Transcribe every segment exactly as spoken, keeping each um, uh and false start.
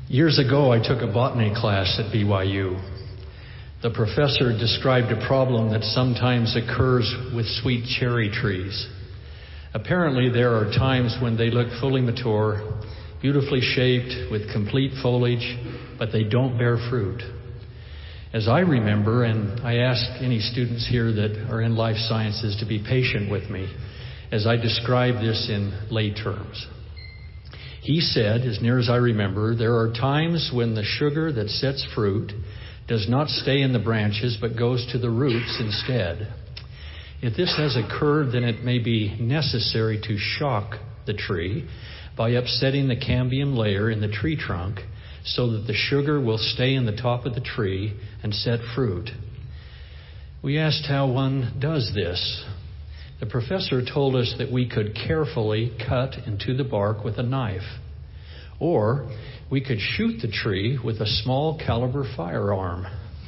Years ago, I took a botany class at B Y U. The professor described a problem that sometimes occurs with sweet cherry trees. Apparently, there are times when they look fully mature, beautifully shaped, with complete foliage, but they don't bear fruit. As I remember, and I ask any students here that are in life sciences to be patient with me as I describe this in lay terms. He said, as near as I remember, there are times when the sugar that sets fruit does not stay in the branches but goes to the roots instead. If this has occurred, then it may be necessary to shock the tree by upsetting the cambium layer in the tree trunk so that the sugar will stay in the top of the tree and set fruit. We asked how one does this. The professor told us that we could carefully cut into the bark with a knife, or we could shoot the tree with a small caliber firearm.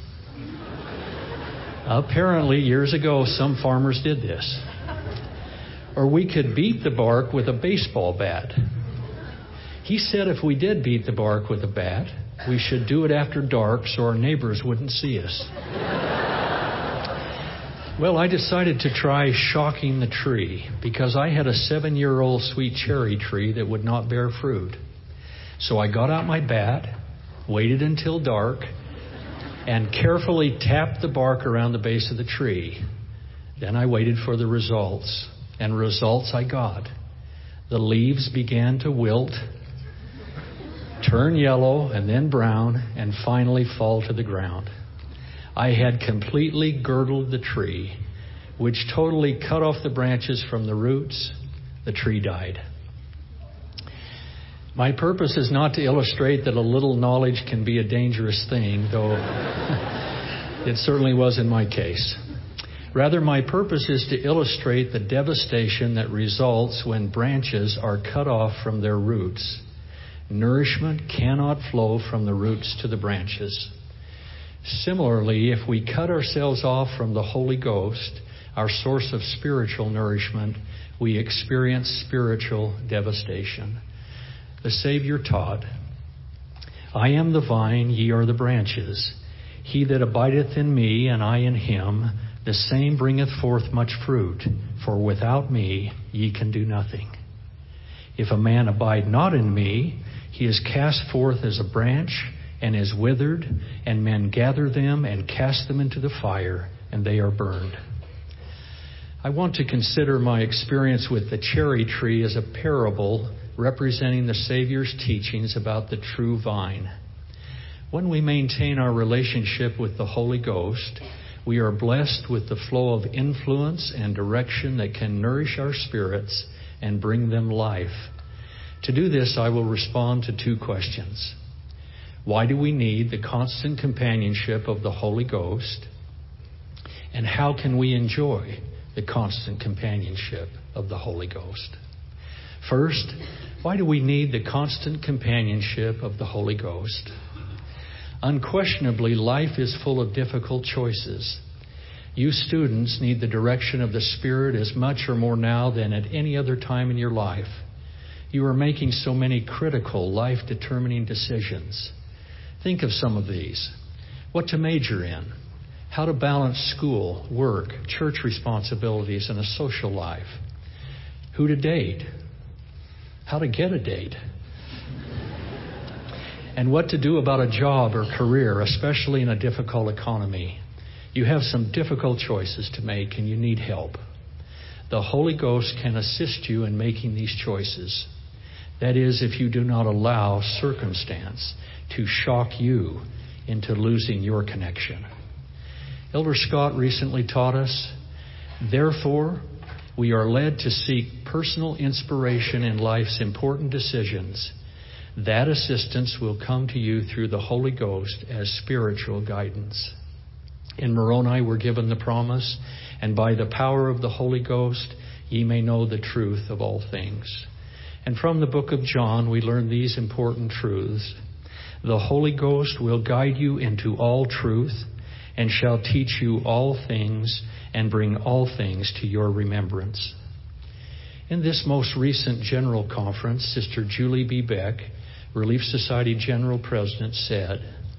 Apparently, years ago, some farmers did this. Or we could beat the bark with a baseball bat. He said if we did beat the bark with a bat, we should do it after dark so our neighbors wouldn't see us. Well, I decided to try shocking the tree because I had a seven-year-old sweet cherry tree that would not bear fruit. So I got out my bat, waited until dark, and carefully tapped the bark around the base of the tree. Then I waited for the results, and results I got. The leaves began to wilt, turn yellow and then brown, and finally fall to the ground. I had completely girdled the tree, which totally cut off the branches from the roots. The tree died. My purpose is not to illustrate that a little knowledge can be a dangerous thing, though it certainly was in my case. Rather, my purpose is to illustrate the devastation that results when branches are cut off from their roots. Nourishment cannot flow from the roots to the branches. Similarly, if we cut ourselves off from the Holy Ghost, our source of spiritual nourishment, we experience spiritual devastation. The Savior taught, I am the vine, ye are the branches. He that abideth in me, and I in him, the same bringeth forth much fruit, for without me ye can do nothing. If a man abide not in me, he is cast forth as a branch, and is withered, and men gather them and cast them into the fire, and they are burned. I want to consider my experience with the cherry tree as a parable representing the Savior's teachings about the true vine. When we maintain our relationship with the Holy Ghost, we are blessed with the flow of influence and direction that can nourish our spirits and bring them life. To do this, I will respond to two questions. Why do we need the constant companionship of the Holy Ghost? And how can we enjoy the constant companionship of the Holy Ghost? First, why do we need the constant companionship of the Holy Ghost? Unquestionably, life is full of difficult choices. You students need the direction of the Spirit as much or more now than at any other time in your life. You are making so many critical, life-determining decisions. Think of some of these. What to major in, how to balance school, work, church responsibilities, and a social life, who to date, how to get a date, and what to do about a job or career, especially in a difficult economy. You have some difficult choices to make, and you need help. The Holy Ghost can assist you in making these choices. That is, if you do not allow circumstance to shock you into losing your connection. Elder Scott recently taught us, therefore, we are led to seek personal inspiration in life's important decisions. That assistance will come to you through the Holy Ghost as spiritual guidance. In Moroni we're given the promise, and by the power of the Holy Ghost ye may know the truth of all things. And from the book of John we learn these important truths. The Holy Ghost will guide you into all truth, and shall teach you all things, and bring all things to your remembrance. In this most recent general conference, Sister Julie B. Beck Relief Society General President, said,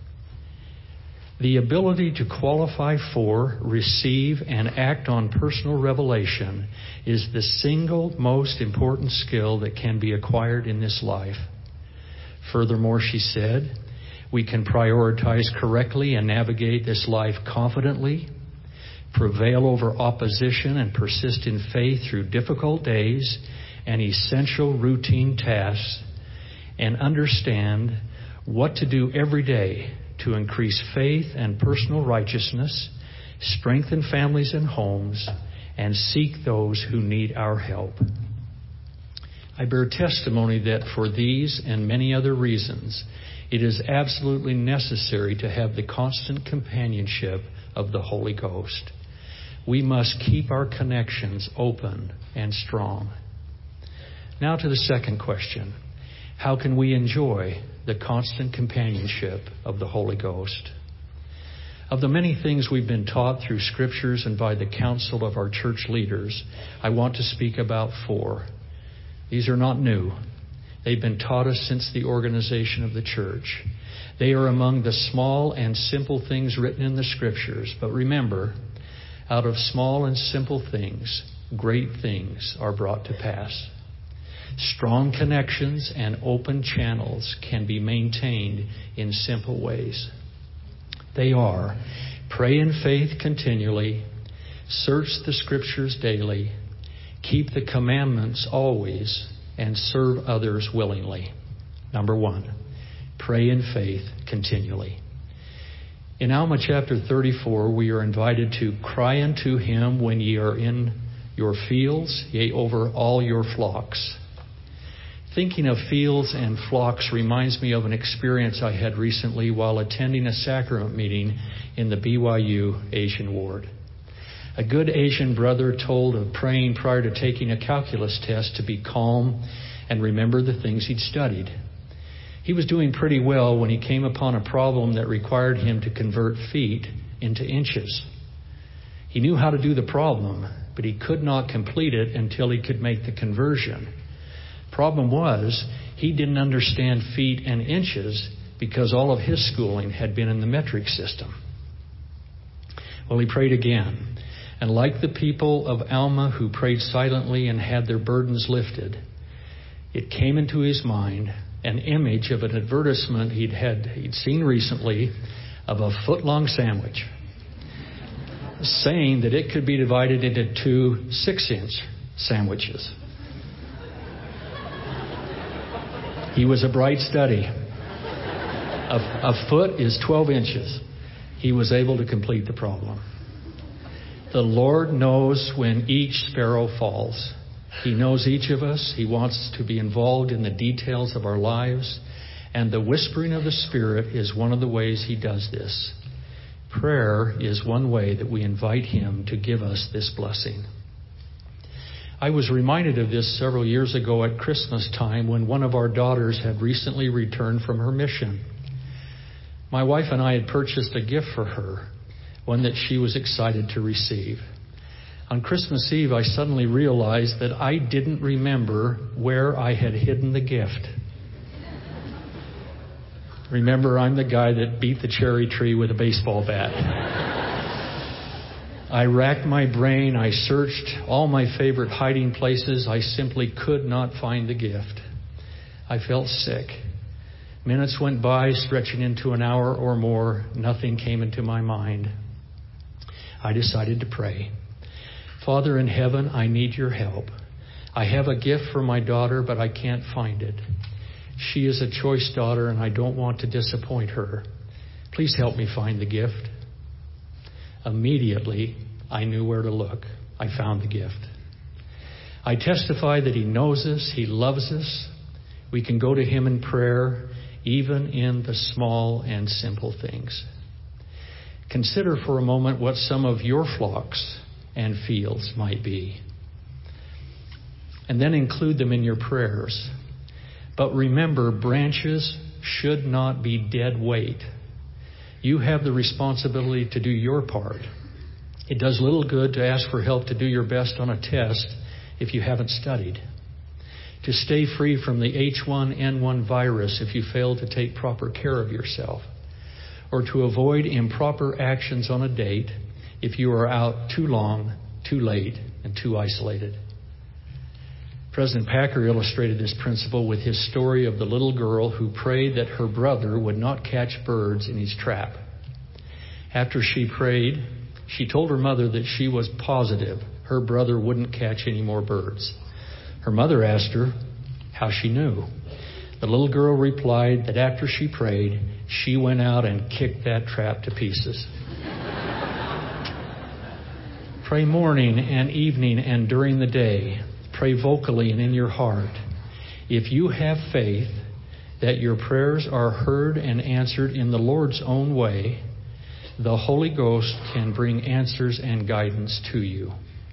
"The ability to qualify for, receive, and act on personal revelation is the single most important skill that can be acquired in this life. Furthermore," she said, "we can prioritize correctly and navigate this life confidently, prevail over opposition and persist in faith through difficult days and essential routine tasks, and understand what to do every day to increase faith and personal righteousness, strengthen families and homes, and seek those who need our help. I bear testimony that for these and many other reasons, it is absolutely necessary to have the constant companionship of the Holy Ghost. We must keep our connections open and strong." Now to the second question. How can we enjoy the constant companionship of the Holy Ghost? Of the many things we've been taught through Scriptures and by the counsel of our church leaders, I want to speak about four. These are not new. They've been taught us since the organization of the church. They are among the small and simple things written in the Scriptures. But remember, out of small and simple things, great things are brought to pass. Strong connections and open channels can be maintained in simple ways. They are: pray in faith continually, search the Scriptures daily, keep the commandments always, and serve others willingly. Number one, pray in faith continually. In Alma chapter thirty-four, we are invited to cry unto Him when ye are in your fields, yea, over all your flocks. Thinking of fields and flocks reminds me of an experience I had recently while attending a sacrament meeting in the B Y U Asian ward. A good Asian brother told of praying prior to taking a calculus test to be calm and remember the things he'd studied. He was doing pretty well when he came upon a problem that required him to convert feet into inches. He knew how to do the problem, but he could not complete it until he could make the conversion. Problem was, he didn't understand feet and inches because all of his schooling had been in the metric system. Well, he prayed again. And like the people of Alma who prayed silently and had their burdens lifted, it came into his mind an image of an advertisement he'd had he'd seen recently of a foot-long sandwich, saying that it could be divided into two six-inch sandwiches. He was a bright study. A, a foot is twelve inches. He was able to complete the problem. The Lord knows when each sparrow falls. He knows each of us. He wants to be involved in the details of our lives. And the whispering of the Spirit is one of the ways He does this. Prayer is one way that we invite Him to give us this blessing. I was reminded of this several years ago at Christmas time when one of our daughters had recently returned from her mission. My wife and I had purchased a gift for her, one that she was excited to receive. On Christmas Eve, I suddenly realized that I didn't remember where I had hidden the gift. Remember, I'm the guy that beat the cherry tree with a baseball bat. I racked my brain. I searched all my favorite hiding places. I simply could not find the gift. I felt sick. Minutes went by, stretching into an hour or more. Nothing came into my mind. I decided to pray. Father in heaven, I need your help. I have a gift for my daughter, but I can't find it. She is a choice daughter, and I don't want to disappoint her. Please help me find the gift. Immediately, I knew where to look. I found the gift. I testify that He knows us. He loves us. We can go to Him in prayer, even in the small and simple things. Consider for a moment what some of your flocks and fields might be. And then include them in your prayers. But remember, branches should not be dead weight. You have the responsibility to do your part. It does little good to ask for help to do your best on a test if you haven't studied. to stay free from the H one N one virus if you fail to take proper care of yourself, or to avoid improper actions on a date if you are out too long, too late, and too isolated. President Packer illustrated this principle with his story of the little girl who prayed that her brother would not catch birds in his trap. After she prayed, she told her mother that she was positive her brother wouldn't catch any more birds. Her mother asked her how she knew. The little girl replied that after she prayed, she went out and kicked that trap to pieces. Pray morning and evening and during the day. Pray vocally and in your heart. If you have faith that your prayers are heard and answered in the Lord's own way, the Holy Ghost can bring answers and guidance to you.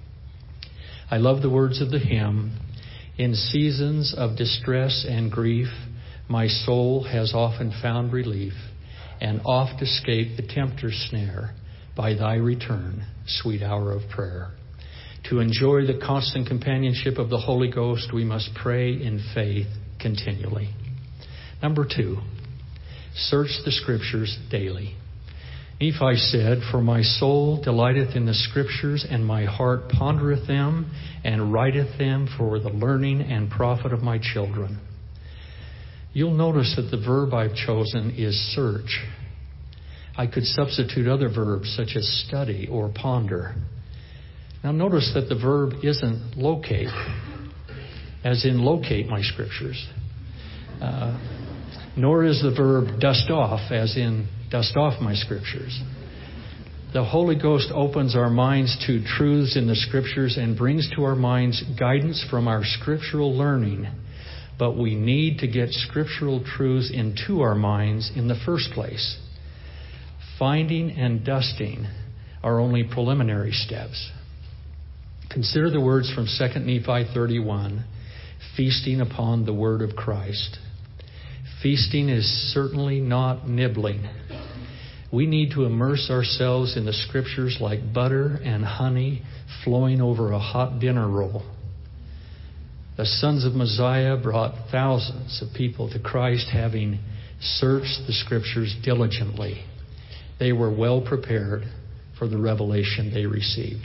I love the words of the hymn, "In seasons of distress and grief, my soul has often found relief, and oft escaped the tempter's snare by thy return, sweet hour of prayer." To enjoy the constant companionship of the Holy Ghost, we must pray in faith continually. Number two, search the Scriptures daily. Nephi said, "For my soul delighteth in the Scriptures, and my heart pondereth them, and writeth them for the learning and profit of my children." You'll notice that the verb I've chosen is search. I could substitute other verbs such as study or ponder. Now notice that the verb isn't locate, as in locate my Scriptures. Uh, nor is the verb dust off, as in dust off my Scriptures. The Holy Ghost opens our minds to truths in the Scriptures and brings to our minds guidance from our scriptural learning. But we need to get scriptural truths into our minds in the first place. Finding and dusting are only preliminary steps. Consider the words from Second Nephi thirty-one, feasting upon the word of Christ. Feasting is certainly not nibbling. We need to immerse ourselves in the Scriptures like butter and honey flowing over a hot dinner roll. The sons of Mosiah brought thousands of people to Christ, having searched the Scriptures diligently. They were well prepared for the revelation they received.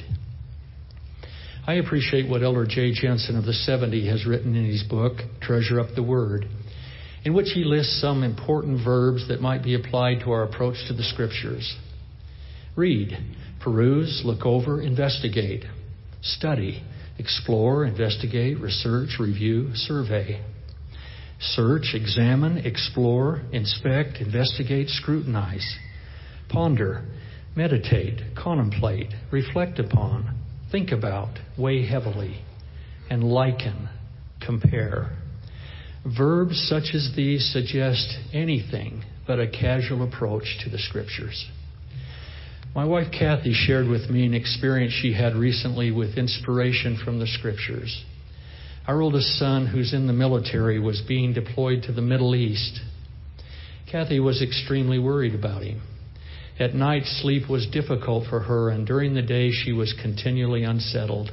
I appreciate what Elder J. Jensen of the seventy has written in his book, Treasure Up the Word, in which he lists some important verbs that might be applied to our approach to the Scriptures. Read, peruse, look over, investigate. Study, explore, investigate, research, review, survey. Search, examine, explore, inspect, investigate, scrutinize. Ponder, meditate, contemplate, reflect upon, think about, weigh heavily, and liken, compare. Verbs such as these suggest anything but a casual approach to the Scriptures. My wife Kathy shared with me an experience she had recently with inspiration from the Scriptures. Our oldest son, who's in the military, was being deployed to the Middle East. Kathy was extremely worried about him. At night, sleep was difficult for her, and during the day she was continually unsettled.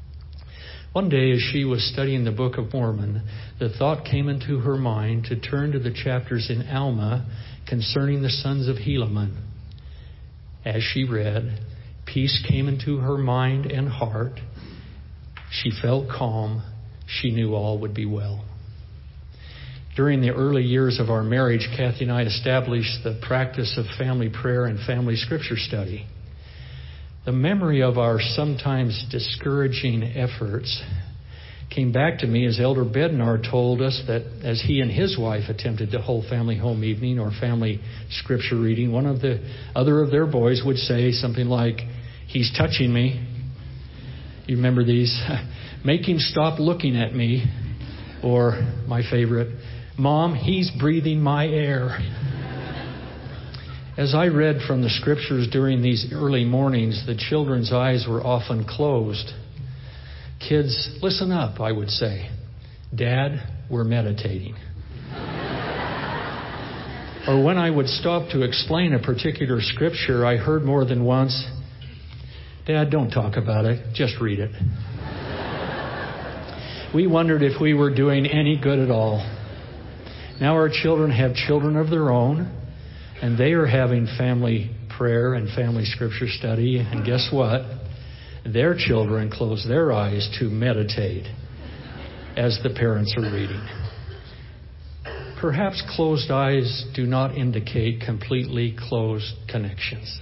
One day, as she was studying the Book of Mormon, the thought came into her mind to turn to the chapters in Alma concerning the sons of Helaman. As she read, peace came into her mind and heart. She felt calm. She knew all would be well. During the early years of our marriage, Kathy and I established the practice of family prayer and family scripture study. The memory of our sometimes discouraging efforts came back to me as Elder Bednar told us that as he and his wife attempted to hold family home evening or family scripture reading, one of the other of their boys would say something like, "He's touching me." You remember these? "Make him stop looking at me." Or my favorite, "Mom, he's breathing my air." As I read from the Scriptures during these early mornings, the children's eyes were often closed. "Kids, listen up," I would say. "Dad, we're meditating." Or when I would stop to explain a particular scripture, I heard more than once, "Dad, don't talk about it, just read it." We wondered if we were doing any good at all. Now our children have children of their own, and they are having family prayer and family scripture study. And guess what? Their children close their eyes to meditate as the parents are reading. Perhaps closed eyes do not indicate completely closed connections.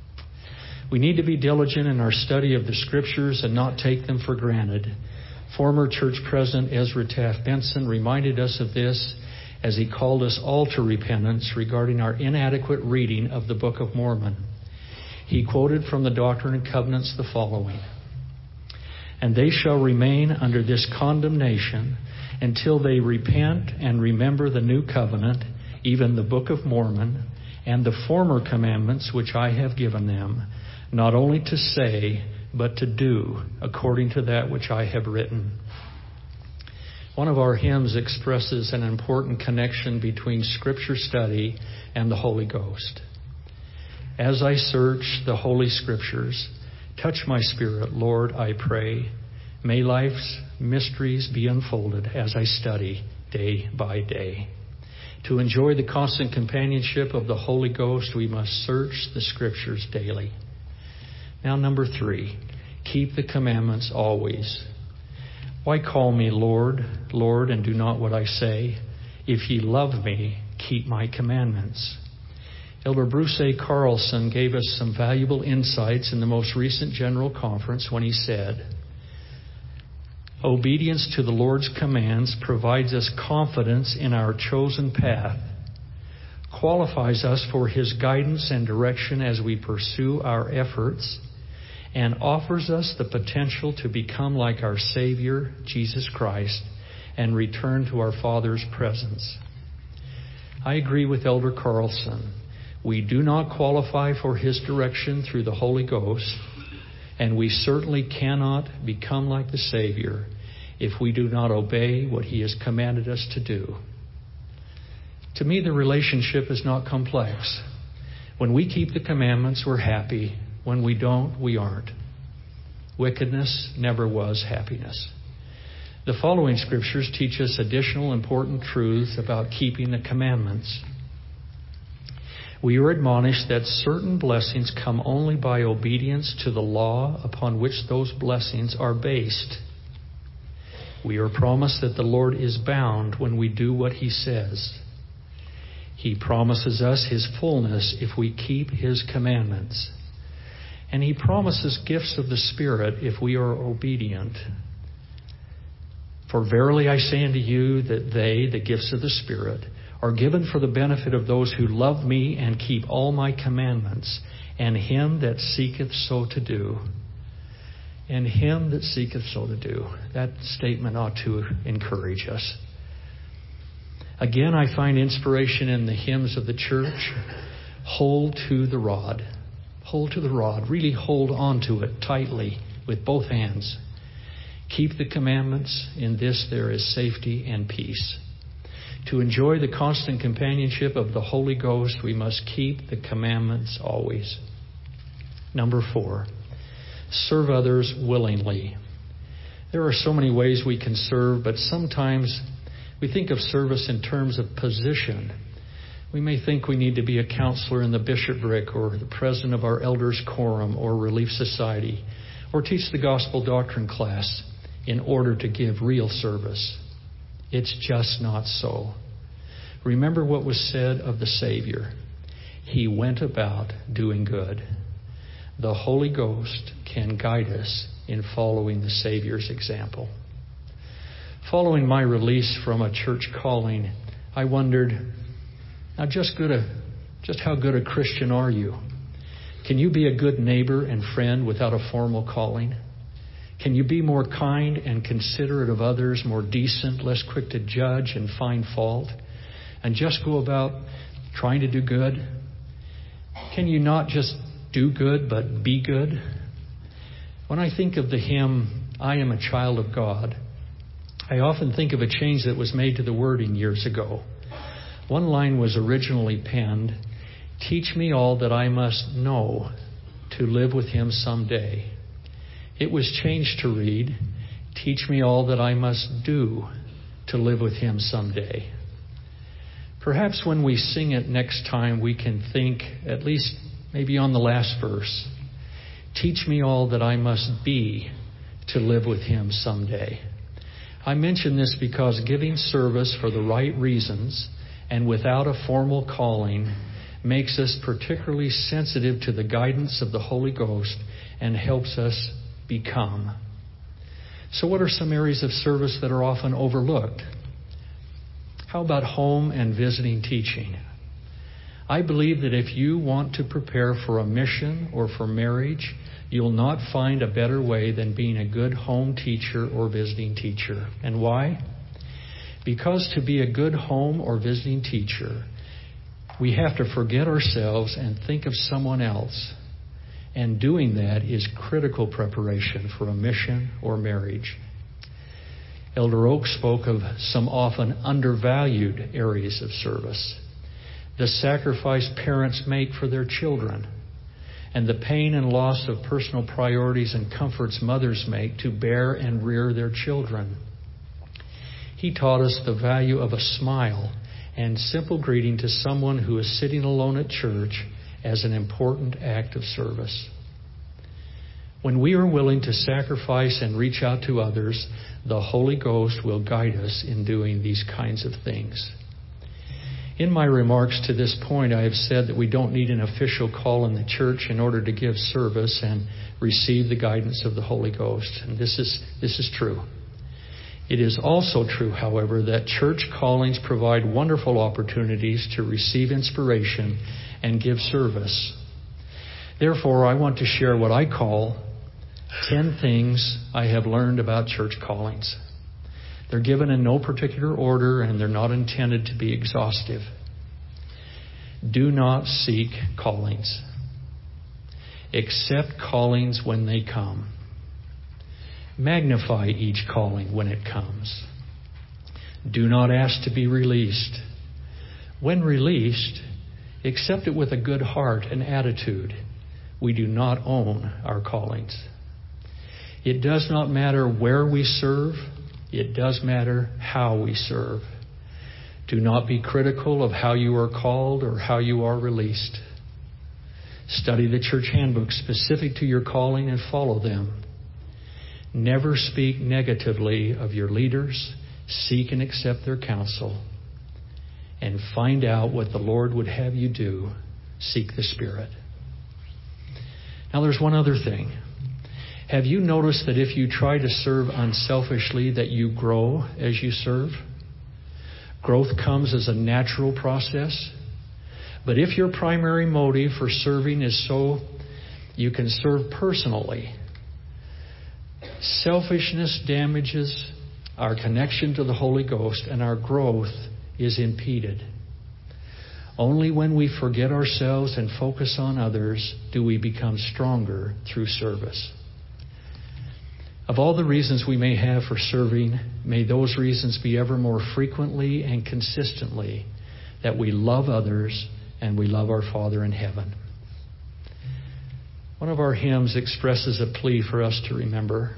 We need to be diligent in our study of the Scriptures and not take them for granted. Former church president Ezra Taft Benson reminded us of this as he called us all to repentance regarding our inadequate reading of the Book of Mormon. He quoted from the Doctrine and Covenants the following: "And they shall remain under this condemnation until they repent and remember the new covenant, even the Book of Mormon, and the former commandments which I have given them, not only to say, but to do, according to that which I have written." One of our hymns expresses an important connection between Scripture study and the Holy Ghost. "As I search the Holy Scriptures, touch my spirit, Lord, I pray. May life's mysteries be unfolded as I study day by day." To enjoy the constant companionship of the Holy Ghost, we must search the Scriptures daily. Now, number three, keep the commandments always. "Why call me Lord, Lord, and do not what I say? If ye love me, keep my commandments." Elder Bruce A. Carlson gave us some valuable insights in the most recent General Conference when he said, "Obedience to the Lord's commands provides us confidence in our chosen path, qualifies us for His guidance and direction as we pursue our efforts, and offers us the potential to become like our Savior, Jesus Christ, and return to our Father's presence." I agree with Elder Carlson. We do not qualify for His direction through the Holy Ghost, and we certainly cannot become like the Savior if we do not obey what He has commanded us to do. To me, the relationship is not complex. When we keep the commandments, we're happy. When we don't, we aren't. Wickedness never was happiness. The following scriptures teach us additional important truths about keeping the commandments. We are admonished that certain blessings come only by obedience to the law upon which those blessings are based. We are promised that the Lord is bound when we do what He says. He promises us His fullness if we keep His commandments. And He promises gifts of the Spirit if we are obedient. "For verily I say unto you that they, the gifts of the Spirit, are given for the benefit of those who love me and keep all my commandments, and him that seeketh so to do." And him that seeketh so to do. That statement ought to encourage us. Again, I find inspiration in the hymns of the church. Hold to the rod. Hold to the rod. Really hold on to it tightly with both hands. Keep the commandments. In this there is safety and peace. To enjoy the constant companionship of the Holy Ghost, we must keep the commandments always. Number four, serve others willingly. There are so many ways we can serve, but sometimes we think of service in terms of position. We may think we need to be a counselor in the bishopric or the president of our elders' quorum or relief society or teach the gospel doctrine class in order to give real service. It's just not so. Remember what was said of the Savior. He went about doing good. The Holy Ghost can guide us in following the Savior's example. Following my release from a church calling, I wondered, now just good a, just how good a Christian are you? Can you be a good neighbor and friend without a formal calling? Can you be more kind and considerate of others, more decent, less quick to judge and find fault, and just go about trying to do good? Can you not just do good, but be good? When I think of the hymn, "I Am a Child of God," I often think of a change that was made to the wording years ago. One line was originally penned, "Teach me all that I must know to live with Him someday." It was changed to read, Teach me all that I must do to live with Him someday. Perhaps when we sing it next time, we can think, at least maybe on the last verse, teach me all that I must be to live with Him someday. I mention this because giving service for the right reasons and without a formal calling makes us particularly sensitive to the guidance of the Holy Ghost and helps us become. So what are some areas of service that are often overlooked? How about home and visiting teaching? I believe that if you want to prepare for a mission or for marriage, you'll not find a better way than being a good home teacher or visiting teacher. And why? Because to be a good home or visiting teacher, we have to forget ourselves and think of someone else. And doing that is critical preparation for a mission or marriage. Elder Oak spoke of some often undervalued areas of service. The sacrifice parents make for their children, and the pain and loss of personal priorities and comforts mothers make to bear and rear their children. He taught us the value of a smile and simple greeting to someone who is sitting alone at church as an important act of service. When we are willing to sacrifice and reach out to others, the Holy Ghost will guide us in doing these kinds of things. In my remarks to this point, I have said that we don't need an official call in the church in order to give service and receive the guidance of the Holy Ghost. And this is, this is true. It is also true, however, that church callings provide wonderful opportunities to receive inspiration and give service. Therefore, I want to share what I call ten things I have learned about church callings. They're given in no particular order, and they're not intended to be exhaustive. Do not seek callings. Accept callings when they come. Magnify each calling when it comes. Do not ask to be released. When released, accept it with a good heart and attitude. We do not own our callings. It does not matter where we serve. It does matter how we serve. Do not be critical of how you are called or how you are released. Study the church handbook specific to your calling and follow them. Never speak negatively of your leaders. Seek and accept their counsel. And find out what the Lord would have you do. Seek the Spirit. Now there's one other thing. Have you noticed that if you try to serve unselfishly, that you grow as you serve? Growth comes as a natural process. But if your primary motive for serving is so you can serve personally, selfishness damages our connection to the Holy Ghost and our growth is impeded. Only when we forget ourselves and focus on others do we become stronger through service. Of all the reasons we may have for serving, may those reasons be ever more frequently and consistently that we love others and we love our Father in heaven. One of our hymns expresses a plea for us to remember.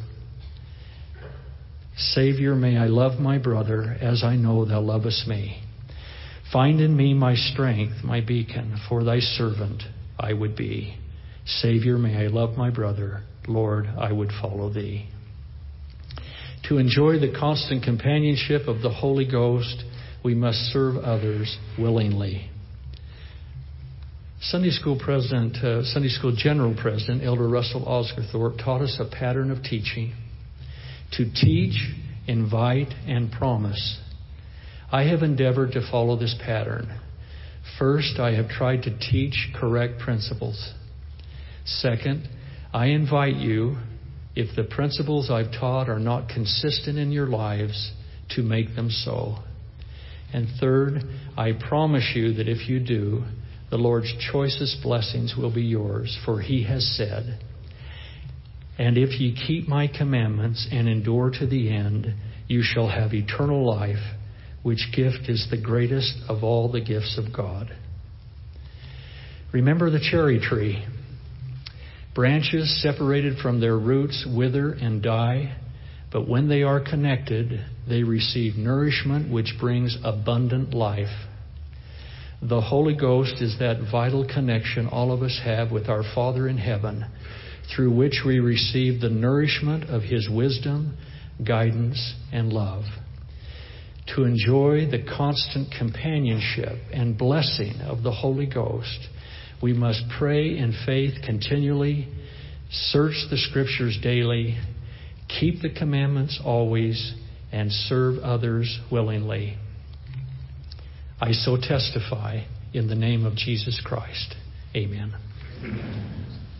Savior, may I love my brother as I know thou lovest me. Find in me my strength, my beacon, for thy servant I would be. Savior, may I love my brother. Lord, I would follow thee. To enjoy the constant companionship of the Holy Ghost, we must serve others willingly. Sunday School President, uh, Sunday School General President, Elder Russell Osgothorpe taught us a pattern of teaching. To teach, invite, and promise. I have endeavored to follow this pattern. First, I have tried to teach correct principles. Second, I invite you, if the principles I've taught are not consistent in your lives, to make them so. And third, I promise you that if you do, the Lord's choicest blessings will be yours, for He has said, and if ye keep my commandments and endure to the end, you shall have eternal life, which gift is the greatest of all the gifts of God. Remember the cherry tree. Branches separated from their roots wither and die, But when they are connected, they receive nourishment which brings abundant life. The Holy Ghost is that vital connection all of us have with our Father in heaven, through which we receive the nourishment of His wisdom, guidance, and love. To enjoy the constant companionship and blessing of the Holy Ghost, we must pray in faith continually, search the Scriptures daily, keep the commandments always, and serve others willingly. I so testify in the name of Jesus Christ. Amen.